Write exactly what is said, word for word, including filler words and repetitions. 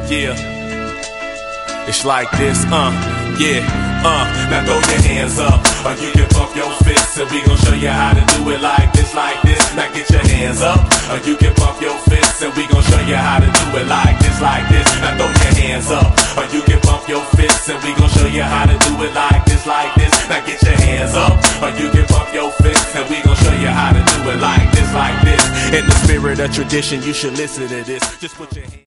Yeah, it's like this, uh, yeah, uh. Now throw your hands up, or you can bump your fists, and we gon' show you how to do it like this, like this. Now get your hands up, or you can bump your fists, and we gon' show you how to do it like this, like this. Now throw your hands up, or you can bump your fists, and we gon' show you how to do it like this, like this. Now get your hands up, or you can bump your fists, and we gon' show you how to do it like this, like this. In the spirit of tradition, you should listen to this. Just put your hands